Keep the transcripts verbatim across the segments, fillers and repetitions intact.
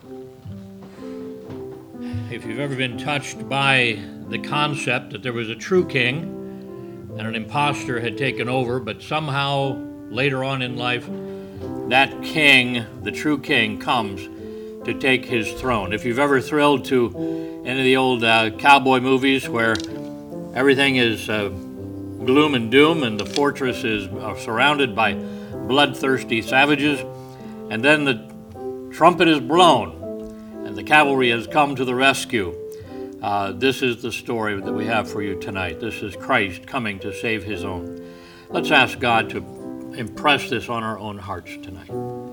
If you've ever been touched by the concept that there was a true king and an imposter had taken over, but somehow later on in life, that king, the true king, comes to take his throne. If you've ever thrilled to any of the old uh, cowboy movies where everything is uh, gloom and doom and the fortress is uh, surrounded by bloodthirsty savages, and then the trumpet is blown and the cavalry has come to the rescue. Uh, this is the story that we have for you tonight. This is Christ coming to save his own. Let's ask God to impress this on our own hearts tonight.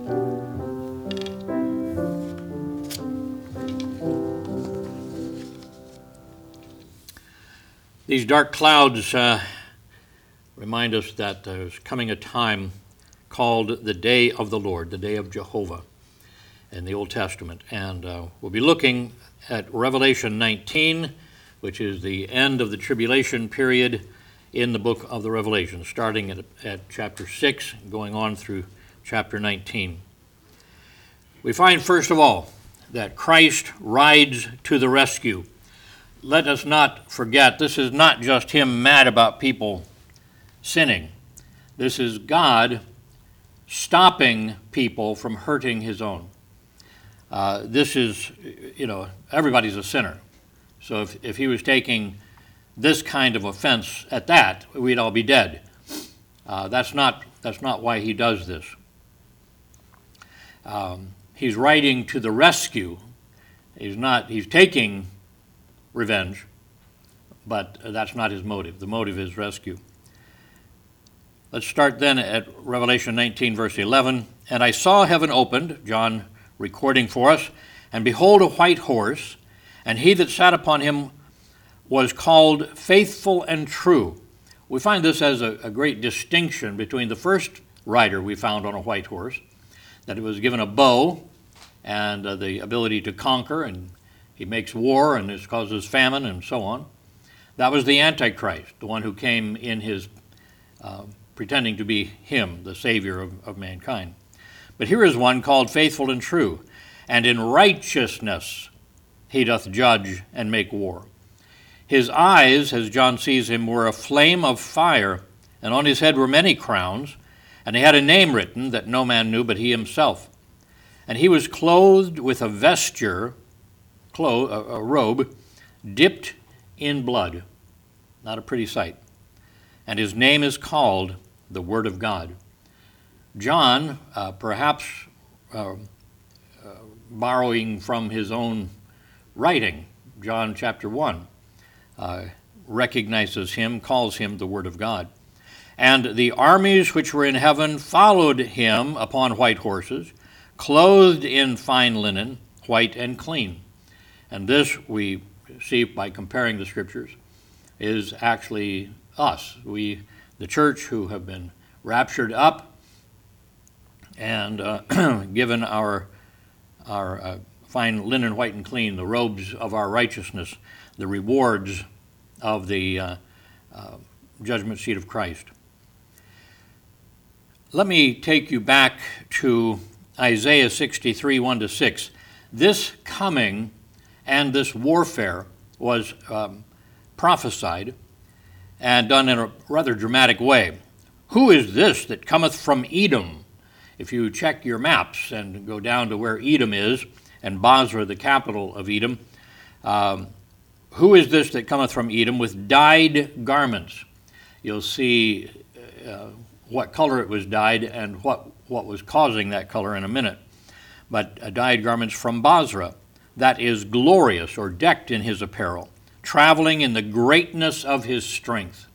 These dark clouds uh, remind us that there's coming a time called the Day of the Lord, the Day of Jehovah in the Old Testament. And uh, we'll be looking at Revelation nineteen, which is the end of the tribulation period in the book of the Revelation, starting at, at chapter six, going on through chapter nineteen. We find, first of all, that Christ rides to the rescue. Let us not forget, this is not just him mad about people sinning. This is God stopping people from hurting his own. Uh, this is, you know, everybody's a sinner. So if, if he was taking this kind of offense at that, we'd all be dead. Uh, that's not that's not why he does this. Um, he's riding to the rescue. He's not. He's taking revenge, but that's not his motive. The motive is rescue. Let's start then at Revelation nineteen, verse eleven. And I saw heaven opened, John recording for us, and behold, a white horse, and he that sat upon him was called Faithful and True. We find this as a, a great distinction between the first rider we found on a white horse, that it was given a bow and uh, the ability to conquer, and he makes war, and this causes famine, and so on. That was the Antichrist, the one who came in his, uh, pretending to be him, the Savior of, of mankind. But here is one called Faithful and True, and in righteousness he doth judge and make war. His eyes, as John sees him, were a flame of fire, and on his head were many crowns, and he had a name written that no man knew but he himself. And he was clothed with a vesture, clo- a, a robe, dipped in blood. Not a pretty sight. And his name is called the Word of God. John, uh, perhaps uh, uh, borrowing from his own writing, John chapter one, uh, recognizes him, calls him the Word of God. And the armies which were in heaven followed him upon white horses, clothed in fine linen, white and clean. And this we see by comparing the scriptures is actually us, we, the church, who have been raptured up and uh, given our our uh, fine linen, white and clean, the robes of our righteousness, the rewards of the uh, uh, judgment seat of Christ. Let me take you back to Isaiah sixty-three, one to six. This coming and this warfare was um, prophesied and done in a rather dramatic way. Who is this that cometh from Edom? If you check your maps and go down to where Edom is, and Basra, the capital of Edom, um, who is this that cometh from Edom with dyed garments? You'll see uh, what color it was dyed and what, what was causing that color in a minute. But uh, dyed garments from Basra, that is glorious, or decked in his apparel, traveling in the greatness of his strength.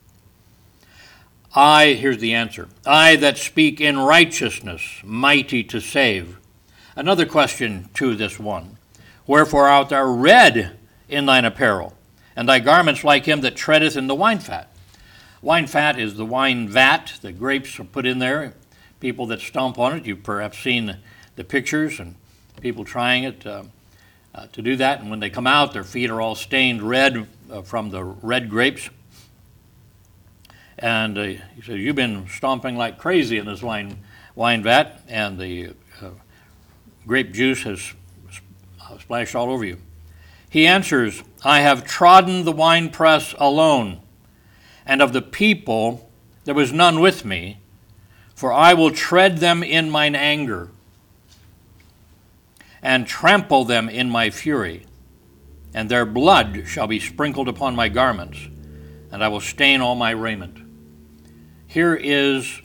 I, here's the answer, I that speak in righteousness, mighty to save. Another question to this one. Wherefore art thou red in thine apparel, and thy garments like him that treadeth in the wine fat? Wine fat is the wine vat. The grapes are put in there. People that stomp on it, you've perhaps seen the, the pictures and people trying it uh, uh, to do that. And when they come out, their feet are all stained red uh, from the red grapes. And uh, he says, you've been stomping like crazy in this wine wine vat, and the uh, grape juice has splash all over you. He answers, I have trodden the winepress alone, and of the people there was none with me, for I will tread them in mine anger, and trample them in my fury, and their blood shall be sprinkled upon my garments, and I will stain all my raiment. Here is,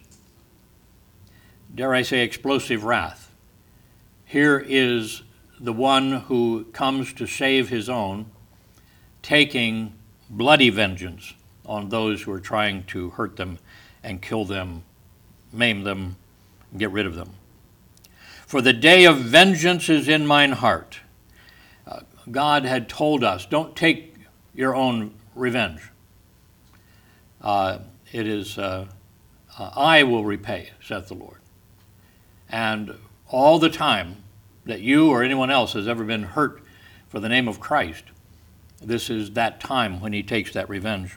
dare I say, explosive wrath. Here is the one who comes to save his own, taking bloody vengeance on those who are trying to hurt them and kill them, maim them, and get rid of them. For the day of vengeance is in mine heart. Uh, God had told us, don't take your own revenge. Uh, it is, uh, uh, I will repay, saith the Lord. And all the time that you or anyone else has ever been hurt for the name of Christ, this is that time when he takes that revenge.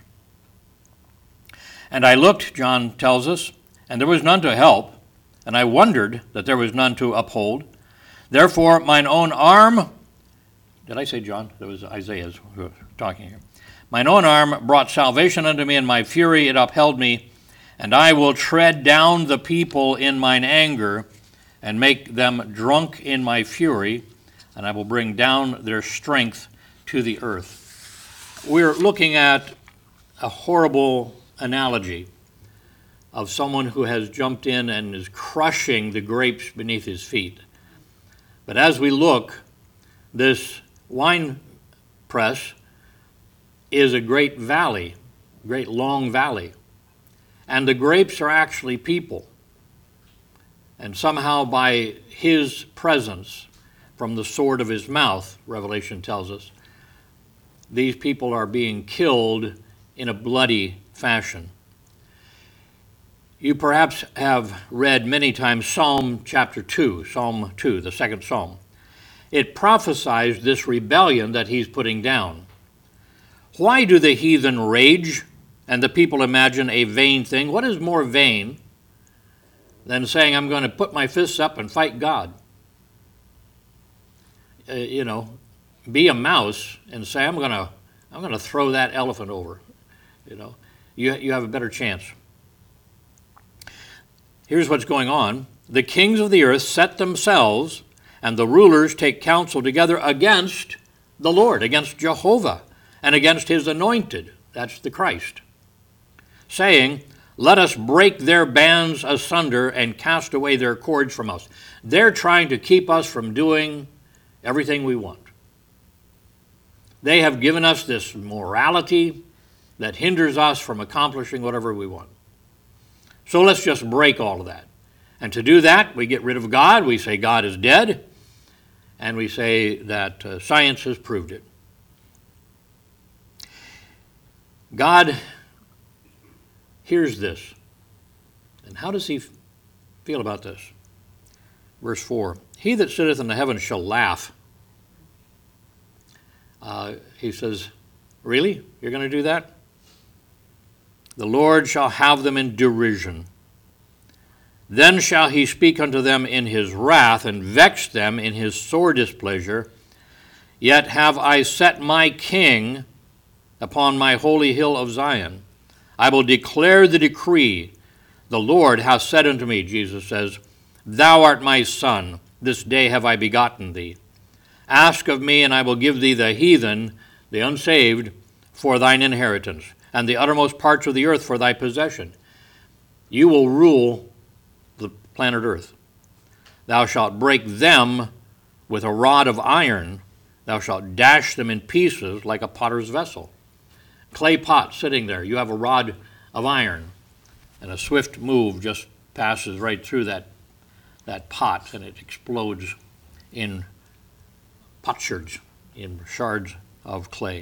And I looked, John tells us, and there was none to help, and I wondered that there was none to uphold. Therefore mine own arm, did I say John? That was Isaiah talking here. Mine own arm brought salvation unto me, in my fury it upheld me, and I will tread down the people in mine anger, and make them drunk in my fury, and I will bring down their strength to the earth. We're looking at a horrible analogy of someone who has jumped in and is crushing the grapes beneath his feet. But as we look, this wine press is a great valley, great long valley, and the grapes are actually people. And somehow by his presence, from the sword of his mouth, Revelation tells us, these people are being killed in a bloody fashion. You perhaps have read many times Psalm chapter two, Psalm two, the second Psalm. It prophesies this rebellion that he's putting down. Why do the heathen rage and the people imagine a vain thing? What is more vain than saying, I'm going to put my fists up and fight God? Uh, you know, be a mouse and say, I'm going to I'm going to throw that elephant over. You know, you, you have a better chance. Here's what's going on. The kings of the earth set themselves, and the rulers take counsel together against the Lord, against Jehovah, and against his anointed, that's the Christ, saying, let us break their bands asunder and cast away their cords from us. They're trying to keep us from doing everything we want. They have given us this morality that hinders us from accomplishing whatever we want. So let's just break all of that. And to do that, we get rid of God. We say God is dead. And we say that uh, science has proved it. God hears this. And how does he f- feel about this? Verse four, he that sitteth in the heavens shall laugh. Uh, he says, really? You're going to do that? The Lord shall have them in derision. Then shall he speak unto them in his wrath, and vex them in his sore displeasure. Yet have I set my king upon my holy hill of Zion. I will declare the decree. The Lord hath said unto me, Jesus says, thou art my son, this day have I begotten thee. Ask of me, and I will give thee the heathen, the unsaved, for thine inheritance, and the uttermost parts of the earth for thy possession. You will rule the planet earth. Thou shalt break them with a rod of iron. Thou shalt dash them in pieces like a potter's vessel. Clay pot sitting there, you have a rod of iron, and a swift move just passes right through that, that pot, and it explodes in potsherds, in shards of clay.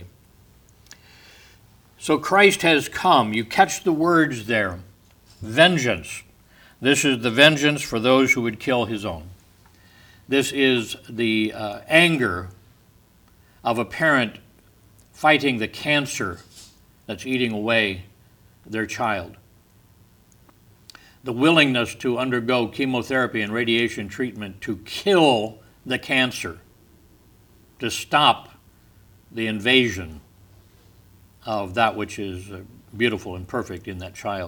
So Christ has come. You catch the words there. Vengeance. This is the vengeance for those who would kill his own. This is the uh, anger of a parent fighting the cancer that's eating away their child. The willingness to undergo chemotherapy and radiation treatment to kill the cancer. to stop the invasion of that which is beautiful and perfect in that child.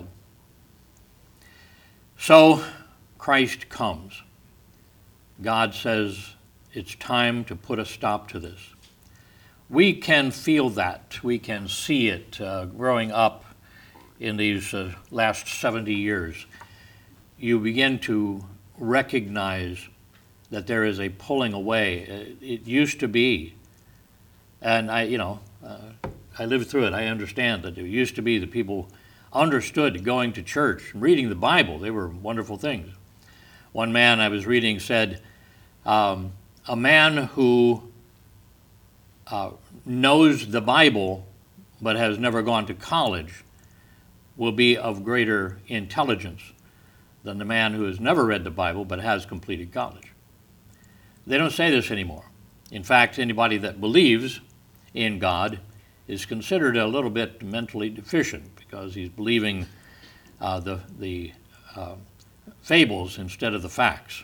So Christ comes. God says it's time to put a stop to this. We can feel that. We can see it uh, growing up in these uh, last seventy years. You begin to recognize that there is a pulling away. It used to be, and I, you know, uh, I lived through it. I understand that it used to be that people understood going to church, reading the Bible. They were wonderful things. One man I was reading said, um, a man who uh, knows the Bible but has never gone to college will be of greater intelligence than the man who has never read the Bible but has completed college. They don't say this anymore. In fact, anybody that believes in God is considered a little bit mentally deficient because he's believing uh, the, the uh, fables instead of the facts.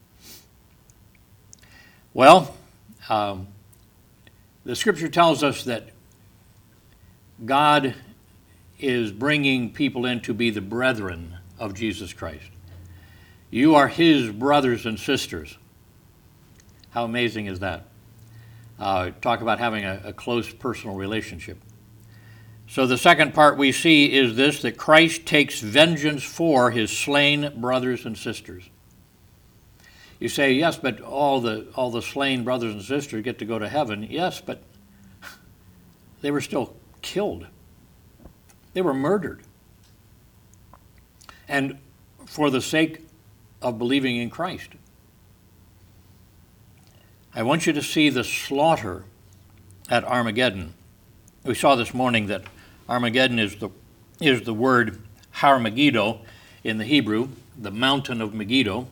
Well, um, the scripture tells us that God is bringing people in to be the brethren of Jesus Christ. You are his brothers and sisters. How amazing is that? Uh, talk about having a, a close personal relationship. So the second part we see is this, that Christ takes vengeance for his slain brothers and sisters. You say, yes, but all the, all the slain brothers and sisters get to go to heaven. Yes, but they were still killed. They were murdered. And for the sake of believing in Christ. I want you to see the slaughter at Armageddon. We saw this morning that Armageddon is the, is the word Har Megiddo in the Hebrew, the mountain of Megiddo.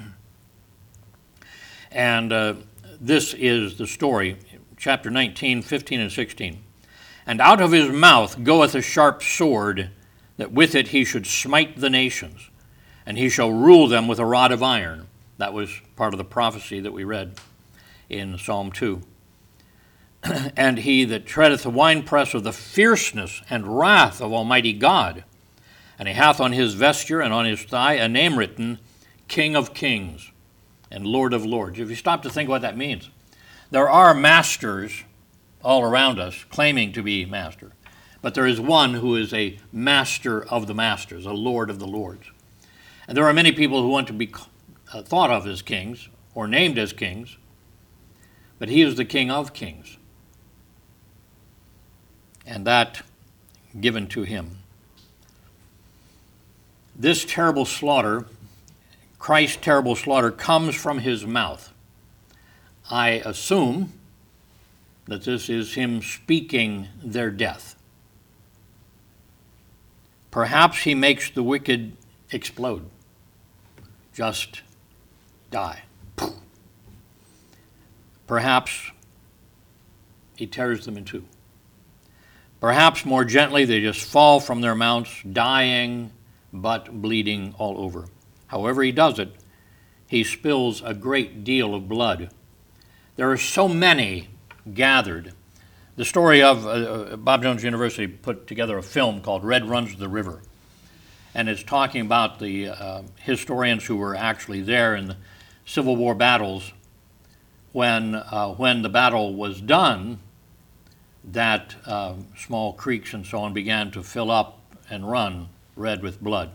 And uh, this is the story, chapter nineteen, fifteen, and sixteen. And out of his mouth goeth a sharp sword, that with it he should smite the nations, and he shall rule them with a rod of iron. That was part of the prophecy that we read in Psalm two. And he that treadeth the winepress of the fierceness and wrath of Almighty God, and he hath on his vesture and on his thigh a name written, King of Kings and Lord of Lords. If you stop to think what that means, there are masters all around us claiming to be master, but there is one who is a master of the masters, a Lord of the Lords. And there are many people who want to be thought of as kings or named as kings, but he is the King of Kings, and that given to him. This terrible slaughter, Christ's terrible slaughter, comes from his mouth. I assume that this is him speaking their death. Perhaps he makes the wicked explode, just die. Perhaps he tears them in two. Perhaps more gently they just fall from their mounts, dying but bleeding all over. However he does it, he spills a great deal of blood. There are so many gathered. The story of uh, Bob Jones University put together a film called Red Runs the River, and it's talking about the uh, historians who were actually there in the Civil War battles. When, uh, when the battle was done, that uh, small creeks and so on began to fill up and run red with blood.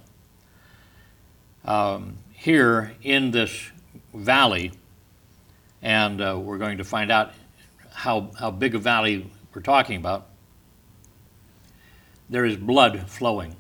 Um, here in this valley, and uh, we're going to find out how, how big a valley we're talking about, there is blood flowing.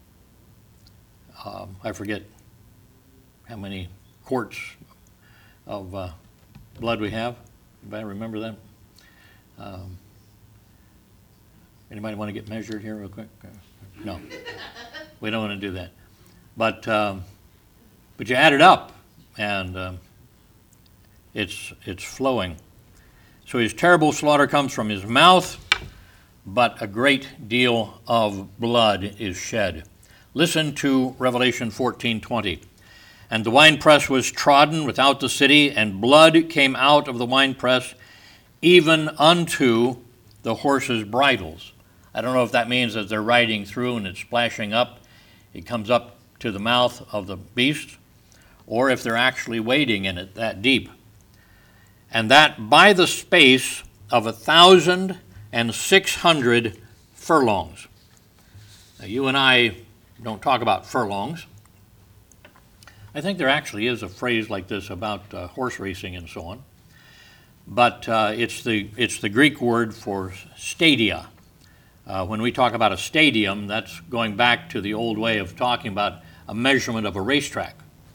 Um, I forget how many quarts of uh, blood we have. Anybody remember that? Um, anybody want to get measured here real quick? No, we don't want to do that. But um, but you add it up, and um, it's it's flowing. So his terrible slaughter comes from his mouth, but a great deal of blood is shed. Listen to Revelation fourteen twenty. And the winepress was trodden without the city, and blood came out of the winepress even unto the horses' bridles. I don't know if that means that they're riding through and it's splashing up, it comes up to the mouth of the beast, or if they're actually wading in it that deep. And that by the space of a thousand and six hundred furlongs. Now, you and I don't talk about furlongs. I think there actually is a phrase like this about uh, horse racing and so on. But uh, it's the it's the Greek word for stadia. Uh, when we talk about a stadium, that's going back to the old way of talking about a measurement of a racetrack.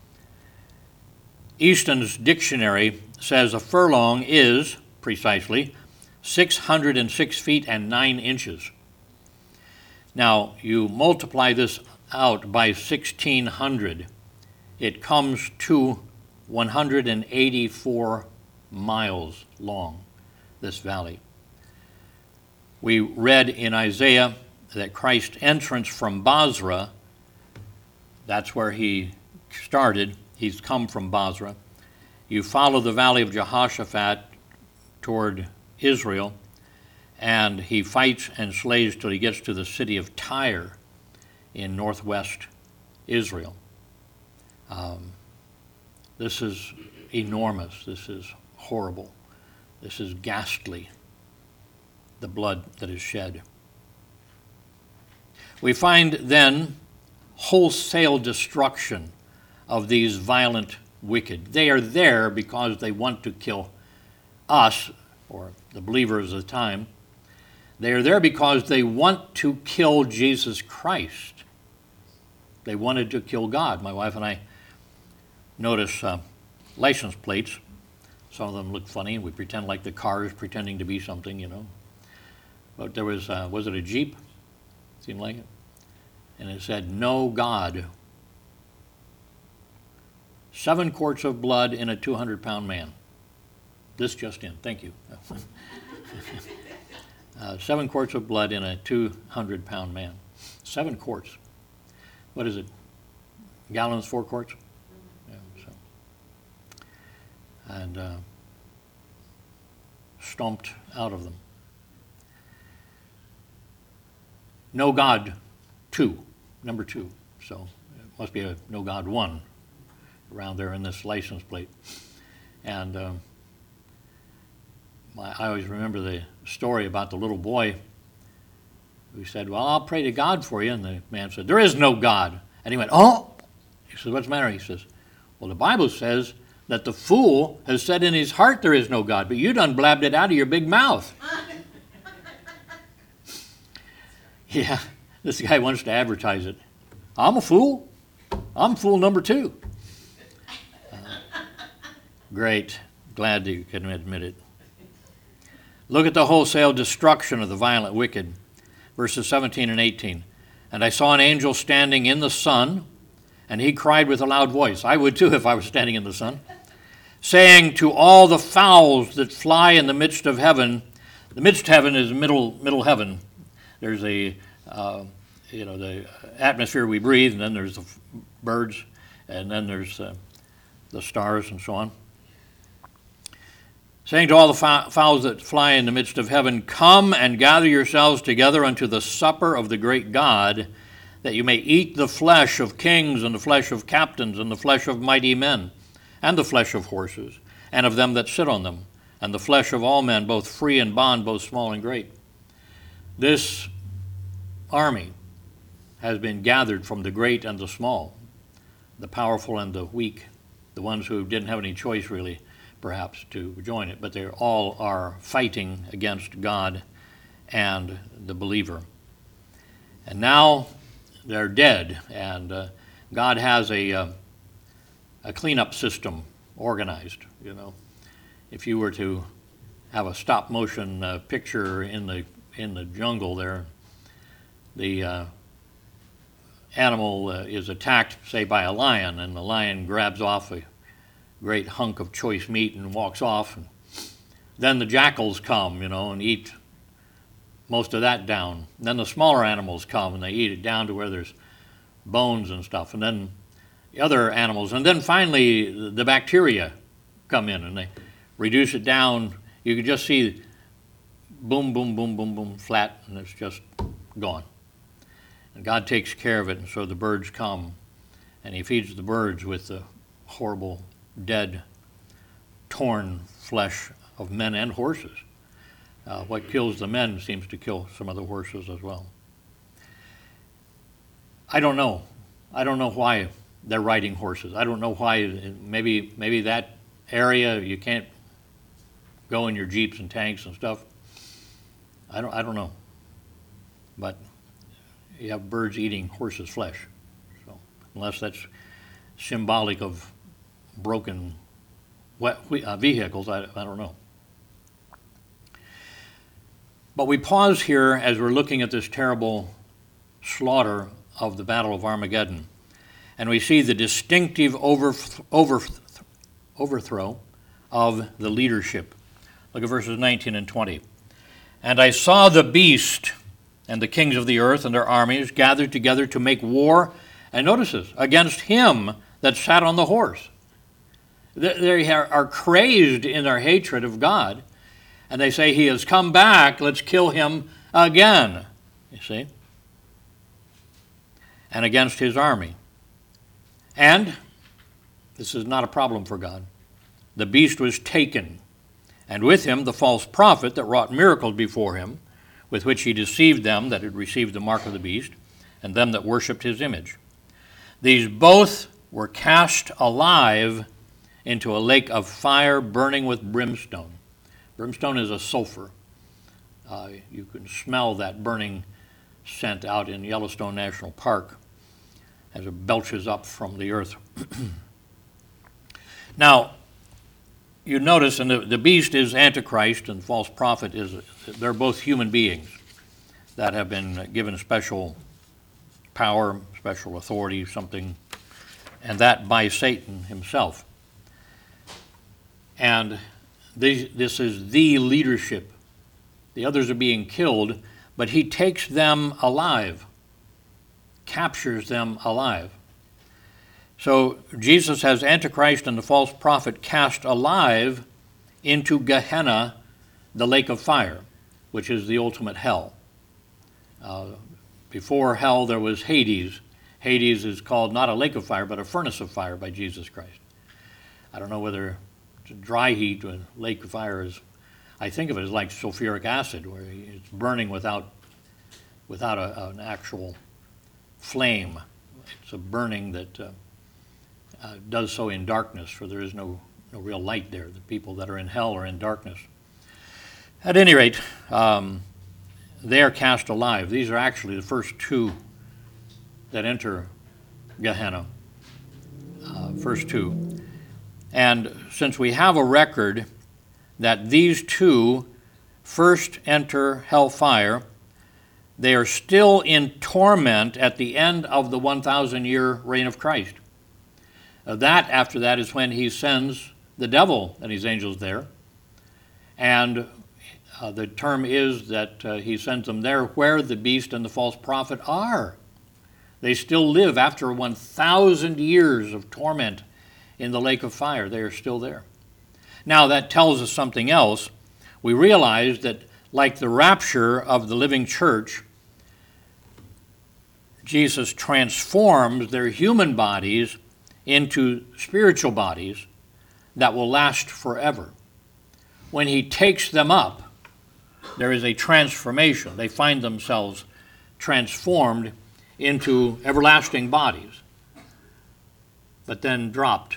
Easton's dictionary says a furlong is, precisely, six hundred six feet and nine inches. Now, you multiply this out by sixteen hundred, it comes to one hundred eighty-four miles long, this valley. We read in Isaiah that Christ's entrance from Basra, that's where he started, he's come from Basra. You follow the valley of Jehoshaphat toward Israel, and he fights and slays till he gets to the city of Tyre in northwest Israel. Um, this is enormous. This is horrible. This is ghastly, the blood that is shed. We find then wholesale destruction of these violent wicked. They are there because they want to kill us, or the believers of the time. They are there because they want to kill Jesus Christ. They wanted to kill God. My wife and I notice uh, license plates. Some of them look funny. We pretend like the car is pretending to be something, you know. But there was, uh, was it a Jeep? Seemed like it. And it said, "No God." Seven quarts of blood in a two hundred pound man. This just in. Thank you. uh, seven quarts of blood in a two hundred pound man. Seven quarts. What is it? Gallons, four quarts? Yeah, so. And uh, stomped out of them. No God, two, number two. So it must be a No God one around there in this license plate. And um, my, I always remember the story about the little boy who said, "Well, I'll pray to God for you." And the man said, "There is no God." And he went, "Oh." He says, "What's the matter?" He says, "Well, the Bible says that the fool has said in his heart there is no God, but you done blabbed it out of your big mouth." Yeah, this guy wants to advertise it. I'm a fool. I'm fool number two. Uh, great. Glad that you can admit it. Look at the wholesale destruction of the violent wicked. Verses seventeen and eighteen. "And I saw an angel standing in the sun, and he cried with a loud voice." I would too if I was standing in the sun. "Saying to all the fowls that fly in the midst of heaven," the midst of heaven is middle middle heaven. There's a, uh, you know, the atmosphere we breathe, and then there's the birds, and then there's uh, the stars and so on. "Saying to all the fowls that fly in the midst of heaven, come and gather yourselves together unto the supper of the great God, that you may eat the flesh of kings, and the flesh of captains, and the flesh of mighty men, and the flesh of horses, and of them that sit on them, and the flesh of all men, both free and bond, both small and great." This army has been gathered from the great and the small, the powerful and the weak, the ones who didn't have any choice really, perhaps, to join it, but they all are fighting against God and the believer. And now they're dead, and uh, God has a, uh, a cleanup system organized, you know. If you were to have a stop motion uh, picture in the in the jungle there, the uh, animal uh, is attacked, say, by a lion, and the lion grabs off a great hunk of choice meat and walks off. And then the jackals come, you know, and eat most of that down. And then the smaller animals come and they eat it down to where there's bones and stuff. And then the other animals. And then finally the bacteria come in and they reduce it down You could just see boom, boom, boom, boom, boom, flat, and it's just gone. And God takes care of it, and so the birds come, and he feeds the birds with the horrible, dead, torn flesh of men and horses. Uh, what kills the men seems to kill some of the horses as well. I don't know. I don't know why they're riding horses. I don't know why. Maybe maybe that area you can't go in your jeeps and tanks and stuff. I don't I don't know. But you have birds eating horses' flesh. So unless that's symbolic of broken uh, vehicles, I, I don't know. But we pause here as we're looking at this terrible slaughter of the Battle of Armageddon, and we see the distinctive overth- overth- overthrow of the leadership. Look at verses nineteen and twenty. And I saw the beast and the kings of the earth and their armies gathered together to make war, and notice this, against him that sat on the horse. They are crazed in their hatred of God, and they say, he has come back, let's kill him again. You see? And against his army. And, this is not a problem for God, the beast was taken, and with him the false prophet that wrought miracles before him, with which he deceived them that had received the mark of the beast, and them that worshipped his image. These both were cast alive into a lake of fire burning with brimstone. Brimstone is a sulfur. Uh, you can smell that burning scent out in Yellowstone National Park as it belches up from the earth. Now, you notice, and the, the beast is Antichrist and false prophet is, they're both human beings that have been given special power, special authority, something, and that by Satan himself. And these, this is the leadership. The others are being killed, but he takes them alive, captures them alive. So Jesus has Antichrist and the false prophet cast alive into Gehenna, the lake of fire, which is the ultimate hell. Uh, before hell there was Hades. Hades is called not a lake of fire, but a furnace of fire by Jesus Christ. I don't know whether dry heat or lake of fire is, I think of it as like sulfuric acid, where it's burning without, without a, an actual flame. It's a burning that uh, uh, does so in darkness, for there is no, no real light there. The people that are in hell are in darkness. At any rate, um, they are cast alive. These are actually the first two that enter Gehenna, uh, first two. And since we have a record that these two first enter hellfire, they are still in torment at the end of the one thousand year reign of Christ. Uh, that, after that, is when he sends the devil and his angels there. And uh, the term is that uh, he sends them there where the beast and the false prophet are. They still live after one thousand years of torment in the lake of fire. They are still there. Now, that tells us something else. We realize that, like the rapture of the living church, Jesus transforms their human bodies into spiritual bodies that will last forever. When he takes them up, there is a transformation. They find themselves transformed into everlasting bodies, but then dropped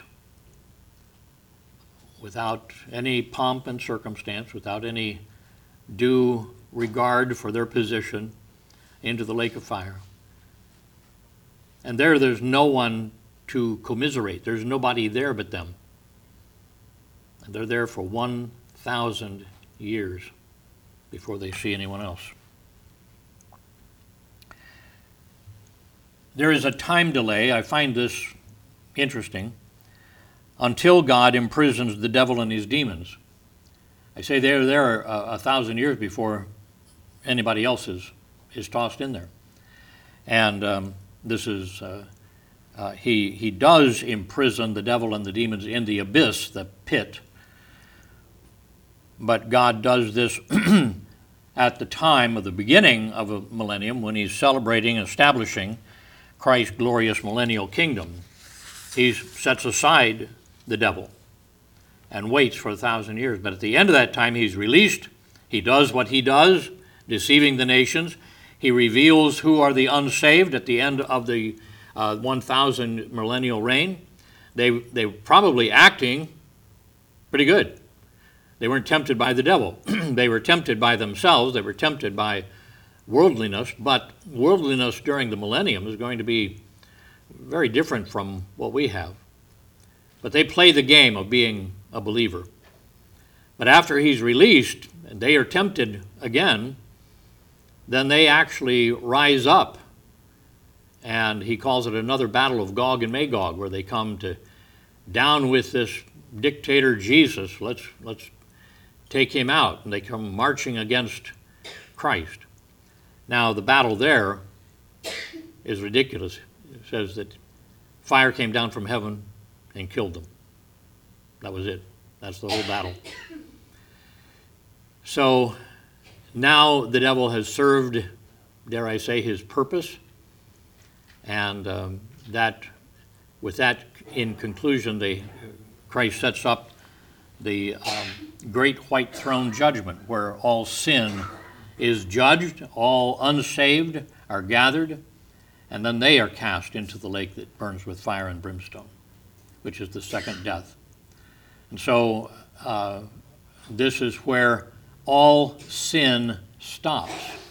without any pomp and circumstance, without any due regard for their position, into the lake of fire. And there, there's no one to commiserate. There's nobody there but them. And they're there for one thousand years before they see anyone else. There is a time delay. I find this interesting. Until God imprisons the devil and his demons. I say they're there a, a thousand years before anybody else is, is tossed in there. And um, this is, uh, uh, he, he does imprison the devil and the demons in the abyss, the pit. but God does this at the time of the beginning of a millennium when he's celebrating and establishing Christ's glorious millennial kingdom. He sets aside the devil and waits for a thousand years. But at the end of that time, he's released. He does what he does, deceiving the nations. He reveals who are the unsaved at the end of the uh, one thousand millennial reign. They, they were probably acting pretty good. They weren't tempted by the devil. They were tempted by themselves. They were tempted by worldliness, but worldliness during the millennium is going to be very different from what we have. But they play the game of being a believer. But after he's released, and they are tempted again, then they actually rise up. And he calls it another battle of Gog and Magog, where they come to down with this dictator Jesus. Let's, let's take him out. And they come marching against Christ. Now, the battle there is ridiculous. It says that fire came down from heaven and killed them. That was it. That's the whole battle. So now the devil has served, dare I say, his purpose. And um, that, with that in conclusion, the, Christ sets up the um, great white throne judgment, where all sin is judged, all unsaved are gathered, and then they are cast into the lake that burns with fire and brimstone, which is the second death. And so uh, this is where all sin stops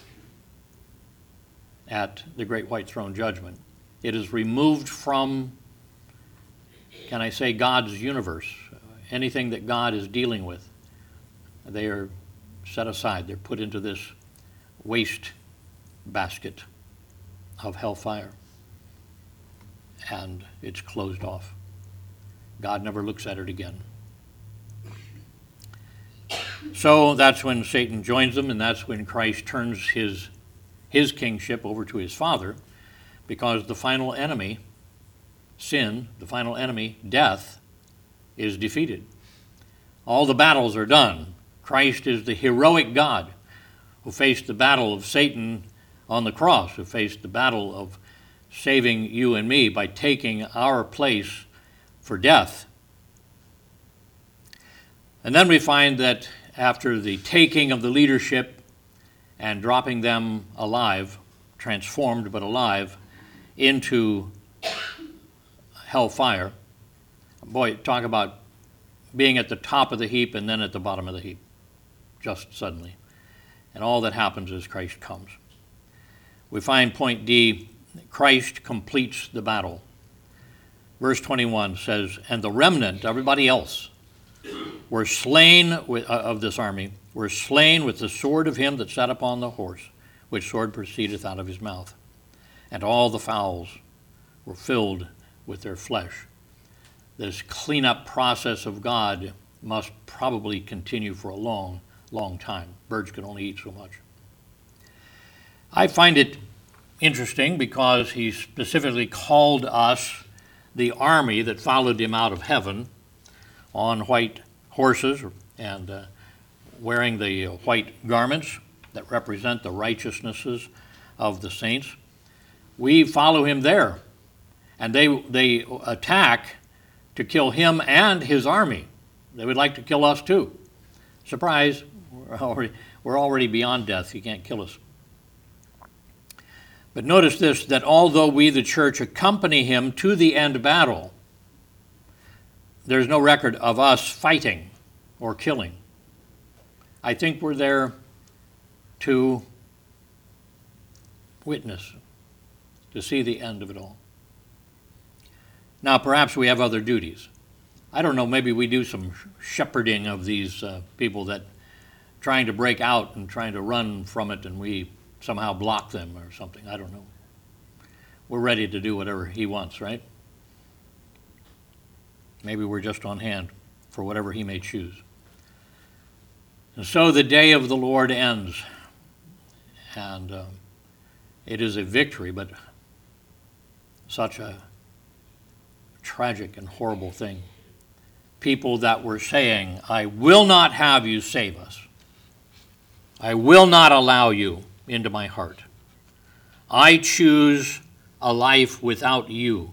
at the great white throne judgment. It is removed from, can I say, God's universe. Anything that God is dealing with, they are set aside. They're put into this waste basket of hellfire. And it's closed off. God never looks at it again. So that's when Satan joins them, and that's when Christ turns his, his kingship over to his Father, because the final enemy, sin, the final enemy, death, is defeated. All the battles are done. Christ is the heroic God who faced the battle of Satan on the cross, who faced the battle of saving you and me by taking our place for death. And then we find that after the taking of the leadership and dropping them alive, transformed but alive, into hellfire, boy, talk about being at the top of the heap and then at the bottom of the heap, just suddenly. And all that happens is Christ comes. We find point D, Christ completes the battle. Verse twenty-one says, and the remnant, everybody else, were slain with, uh, of this army, were slain with the sword of him that sat upon the horse, which sword proceedeth out of his mouth. And all the fowls were filled with their flesh. This cleanup process of God must probably continue for a long, long time. Birds can only eat so much. I find it interesting because he specifically called us the army that followed him out of heaven on white horses and uh, wearing the white garments that represent the righteousnesses of the saints. We follow him there, and they they attack to kill him and his army. They would like to kill us too. Surprise, we're already, we're already beyond death. You can't kill us. But notice this, that although we, the church, accompany him to the end battle, there's no record of us fighting or killing. I think we're there to witness, to see the end of it all. Now, perhaps we have other duties. I don't know, maybe we do some shepherding of these uh, people that trying to break out and trying to run from it, and we somehow block them or something. I don't know. We're ready to do whatever he wants, right? Maybe we're just on hand for whatever he may choose. And so the day of the Lord ends, and um, it is a victory, but such a tragic and horrible thing people that were saying, I will not have you save us. I will not allow you into my heart. I choose a life without you.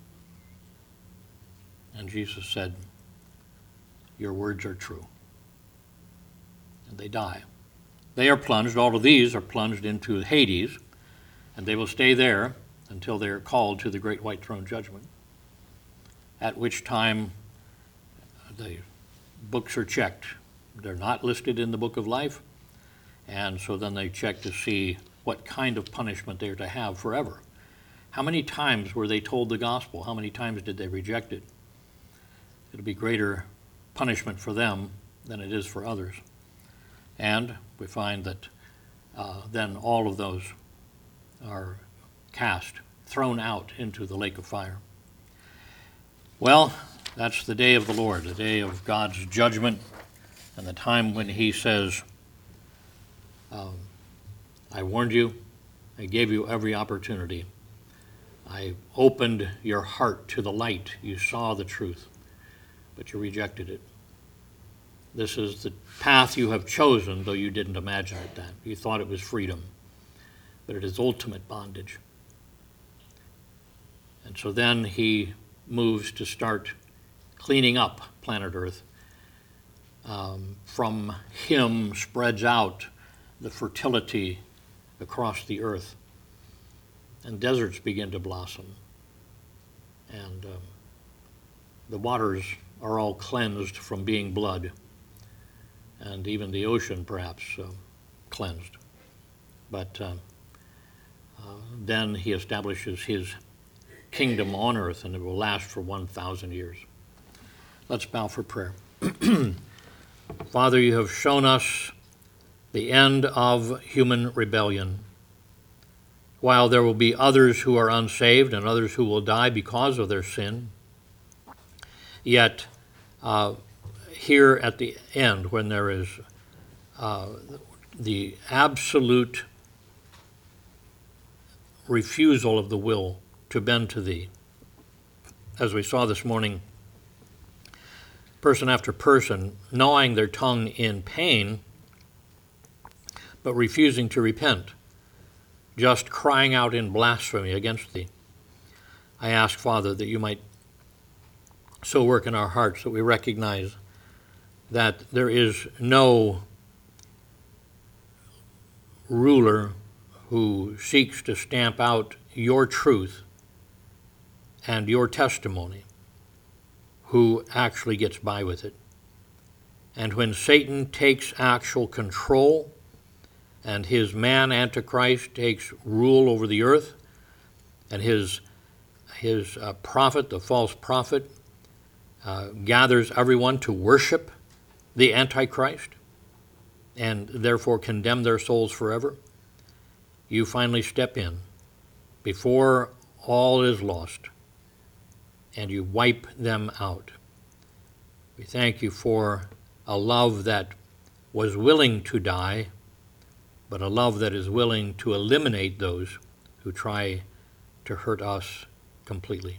And Jesus said, your words are true. And they die. They are plunged, all of these are plunged into Hades, and they will stay there until they are called to the great white throne judgment, at which time the books are checked. They're not listed in the book of life, and so then they check to see what kind of punishment they are to have forever. How many times were they told the gospel? How many times did they reject it? It'll be greater punishment for them than it is for others. And we find that uh, then all of those are cast, thrown out into the lake of fire. Well, that's the day of the Lord, the day of God's judgment, and the time when he says, um, I warned you, I gave you every opportunity. I opened your heart to the light. You saw the truth, but you rejected it. This is the path you have chosen, though you didn't imagine it then. You thought it was freedom, but it is ultimate bondage. And so then he moves to start cleaning up planet Earth. Um, from him spreads out the fertility across the earth, and deserts begin to blossom, and um, the waters are all cleansed from being blood, and even the ocean perhaps uh, cleansed. But uh, uh, then he establishes his kingdom on earth, and it will last for one thousand years. Let's bow for prayer. Father, you have shown us the end of human rebellion. While there will be others who are unsaved and others who will die because of their sin, yet uh, here at the end, when there is uh, the absolute refusal of the will to bend to thee, as we saw this morning, person after person gnawing their tongue in pain, but refusing to repent, just crying out in blasphemy against thee. I ask, Father, that you might so work in our hearts that we recognize that there is no ruler who seeks to stamp out your truth and your testimony who actually gets by with it. And when Satan takes actual control and his man Antichrist takes rule over the earth, and his, his uh, prophet, the false prophet, uh, gathers everyone to worship the Antichrist and therefore condemn their souls forever, you finally step in before all is lost and you wipe them out. We thank you for a love that was willing to die, but a love that is willing to eliminate those who try to hurt us completely.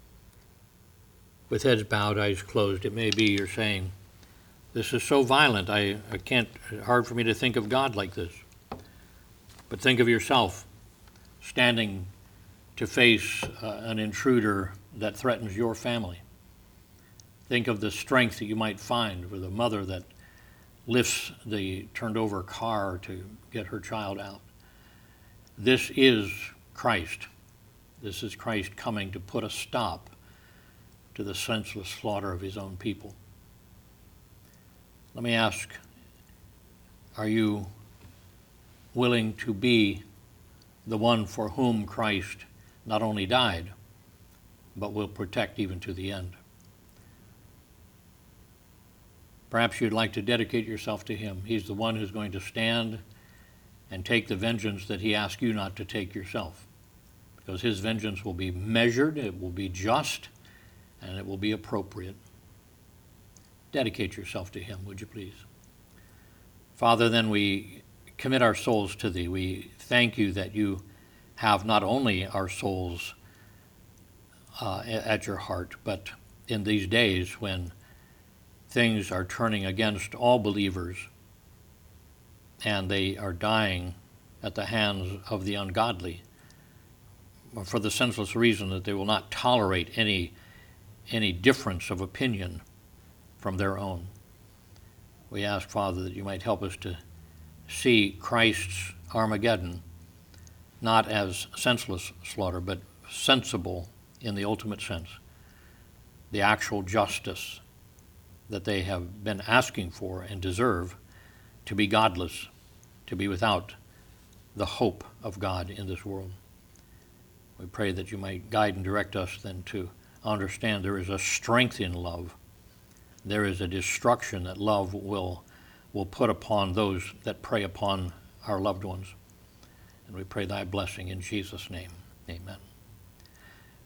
With heads bowed, eyes closed, it may be you're saying, this is so violent, I, I can't, it's hard for me to think of God like this. But think of yourself standing to face uh, an intruder that threatens your family. Think of the strength that you might find with a mother that lifts the turned over car to get her child out. This is Christ. This is Christ coming to put a stop to the senseless slaughter of his own people. Let me ask, are you willing to be the one for whom Christ not only died, but will protect even to the end? Perhaps you'd like to dedicate yourself to him. He's the one who's going to stand and take the vengeance that he asked you not to take yourself. Because his vengeance will be measured, it will be just, and it will be appropriate. Dedicate yourself to him, would you please? Father, then we commit our souls to thee. We thank you that you have not only our souls uh, at your heart, but in these days when things are turning against all believers, and they are dying at the hands of the ungodly for the senseless reason that they will not tolerate any, any difference of opinion from their own. We ask, Father, that you might help us to see Christ's Armageddon not as senseless slaughter, but sensible in the ultimate sense, the actual justice that they have been asking for and deserve, to be godless, to be without the hope of God in this world. We pray that you might guide and direct us then to understand there is a strength in love. There is a destruction that love will, will put upon those that prey upon our loved ones. And we pray thy blessing in Jesus' name. Amen.